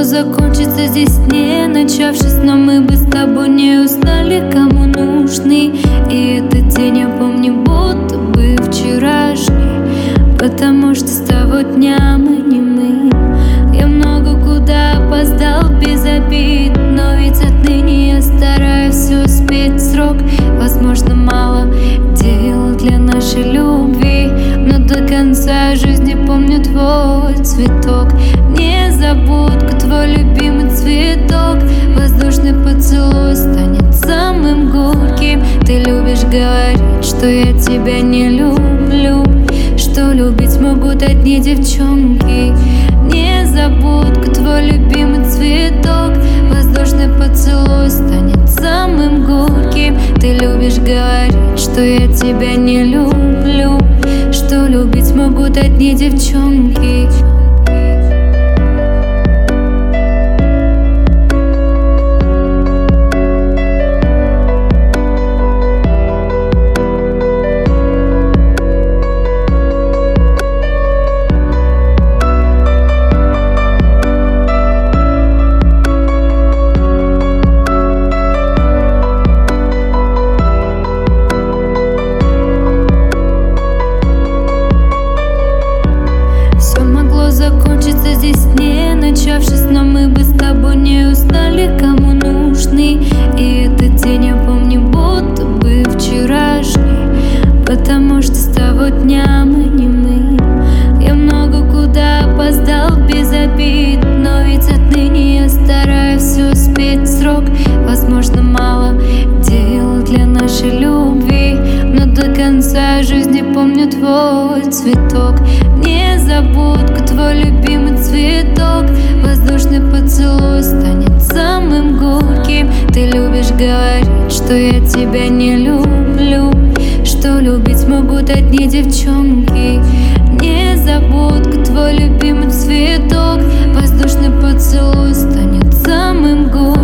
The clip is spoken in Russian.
могло закончиться здесь не начавшись, но мы бы с тобой не узнали, кому нужны. И этот день я помню, будто бы вчерашний, потому что с того дня мы не мы. Я много куда опоздал без обид, но ведь отныне я стараюсь все успеть в срок. Возможно, мало делал для нашей любви, но до конца жизни помню твой цветок. Незабудка, твой любимый цветок. Воздушный поцелуй станет самым горьким. Ты любишь говорить, что я тебя не люблю, что любить могут одни девчонки. Незабудка, твой любимый цветок. Воздушный поцелуй станет самым горьким. Ты любишь говорить, что я тебя не люблю, что любить могут одни девчонки. Закончится здесь не начавшись, но мы бы с тобой не узнали, кому нужны. И этот день я помню, будто бы вчерашний, потому что с того дня мы не мы. Я много куда опоздал без обид, но ведь отныне я стараюсь все успеть в срок. Возможно, мало делал для нашей любви, но до конца жизни помню твой цветок. Незабудка, твой любимый цветок. Воздушный поцелуй станет самым горьким. Ты любишь говорить, что я тебя не люблю, что любить могут одни девчонки. Незабудка, твой любимый цветок. Воздушный поцелуй станет самым горьким.